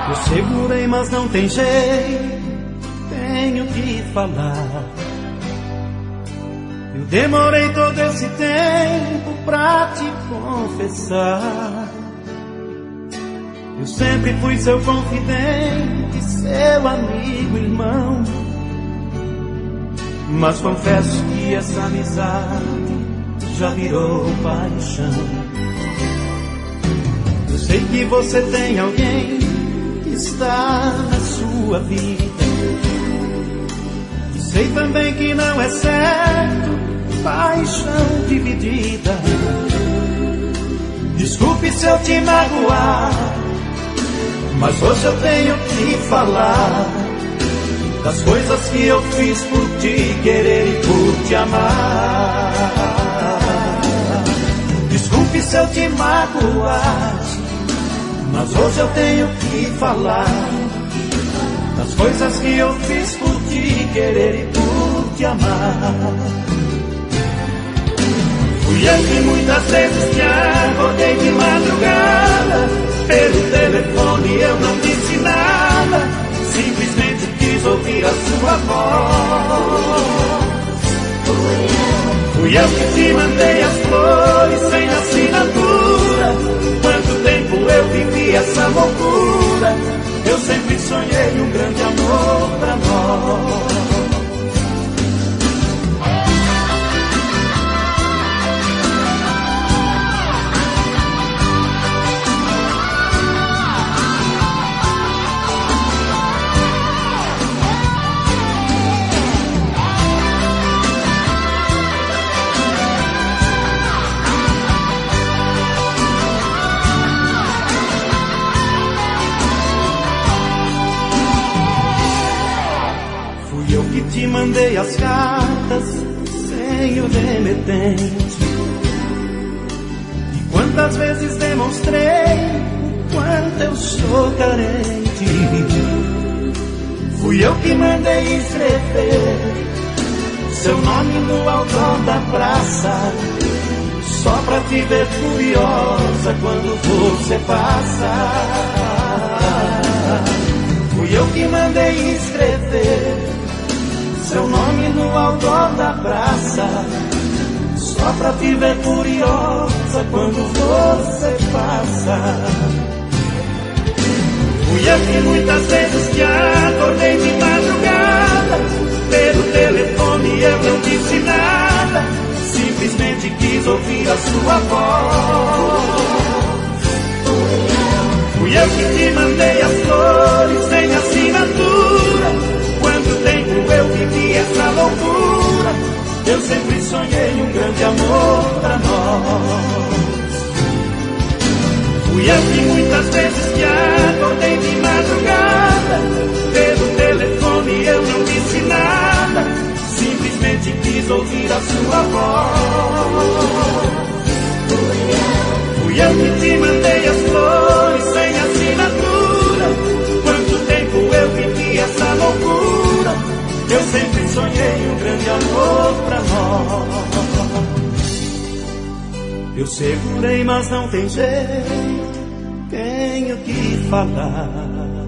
Eu segurei, mas não tem jeito, tenho que falar. Eu demorei todo esse tempo pra te confessar. Eu sempre fui seu confidente, seu amigo, irmão. Mas confesso que essa amizade já virou paixão. Eu sei que você tem alguém que está na sua vida. E sei também que não é certo paixão dividida. Desculpe se eu te magoar, mas hoje eu tenho que falar das coisas que eu fiz por te querer e por te amar. Desculpe se eu te magoar, mas hoje eu tenho que falar das coisas que eu fiz por te querer e por te amar. Fui eu que muitas vezes te acordei de madrugada, pelo telefone eu não disse nada, simplesmente quis ouvir a sua voz. Fui eu que te mandei as flores sem assinatura. Quanto tempo eu vivi essa loucura, eu sempre sonhei um grande amor pra nós. Eu que te mandei as cartas sem o remetente. E quantas vezes demonstrei o quanto eu sou carente. Fui eu que mandei escrever seu nome no outdoor da praça, só pra te ver furiosa quando você passa. Fui eu que mandei escrever seu nome no outdoor da praça, só pra te ver furiosa quando você passa. Fui eu que muitas vezes te acordei de madrugada, pelo telefone eu não disse nada, simplesmente quis ouvir a sua voz. Fui eu que te mandei as flores sem assinatura. Quanto tempo eu vivi essa loucura, eu sempre sonhei um grande amor pra nós. Fui eu que muitas vezes te acordei de madrugada, pelo telefone eu não disse nada, simplesmente quis ouvir a sua voz. Fui eu que te mandei as flores sem assinatura. Quanto tempo eu vivi essa loucura, eu sempre sonhei um grande amor pra nós. Eu segurei, mas não tem jeito, tenho que falar